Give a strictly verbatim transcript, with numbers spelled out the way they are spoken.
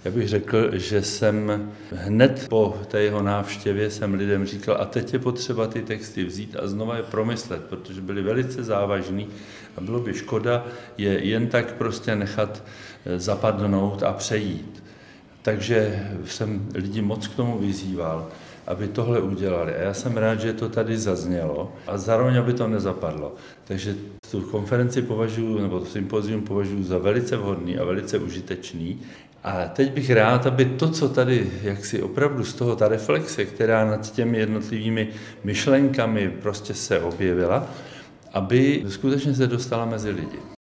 Já bych řekl, že jsem hned po té jeho návštěvě jsem lidem říkal, a teď je potřeba ty texty vzít a znova je promyslet, protože byly velice závažný a bylo by škoda je jen tak prostě nechat zapadnout a přejít. Takže jsem lidi moc k tomu vyzýval, aby tohle udělali. A já jsem rád, že to tady zaznělo a zároveň, aby to nezapadlo. Takže tu konferenci považuji, nebo to sympozium považuji za velice vhodný a velice užitečný. A teď bych rád, aby to, co tady, jak si opravdu z toho, ta reflexe, která nad těmi jednotlivými myšlenkami prostě se objevila, aby skutečně se dostala mezi lidi.